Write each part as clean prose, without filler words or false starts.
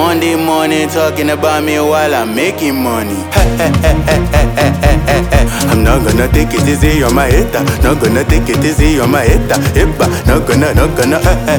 Monday morning talking about me while I'm making money. I'm not gonna take it easy on my hater. Not gonna take it easy on my hater. Not gonna.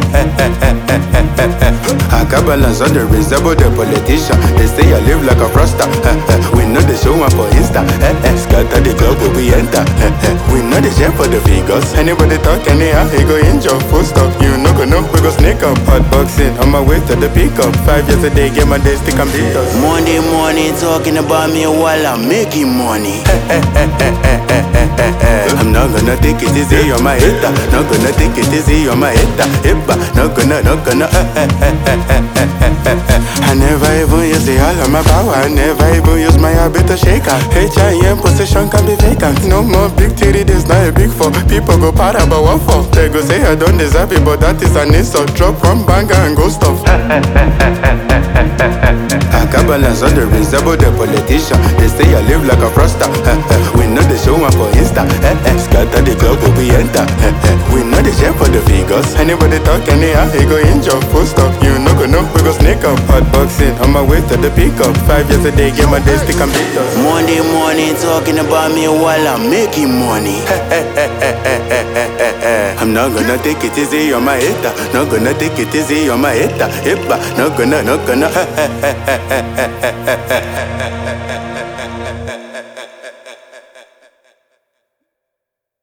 I got balance on the resemble the politician. They say I live like a froster. We know the show one for Insta. Scatter the club where we enter. We know the share for the figures. Anybody talk anyhow, he go injure. Full stop, you no go know, we go snake up. Hot boxing, on my way to the pickup. 5 years a day, get my day stick and beat us. Monday morning talking about me while I'm making money. I'm not gonna take it easy on my hater. Not gonna take it easy on my hater. Not gonna. I never even use the all of my power. I never even use my habit to shake her. HIM position can be vacant. No more big titty, this not a big four. People go para, but what for? They go say I don't deserve it, but that is an insult. Drop one banger and go stuff. I got balance on the resemble the politician. They say I live like a froster. We know the show one for Insta. Scatter the club where we enter. We know the share for the figures. Anybody talk anyhow, he go injure. Full stop, you no go know, we go snake up. Hot boxing, on my way to the pickup. 5 years a day, get my day stick and beat us. Monday morning talking about me while I'm making money. I'm not gonna take it easy on my hater. Not gonna take it easy on my hater. Not gonna.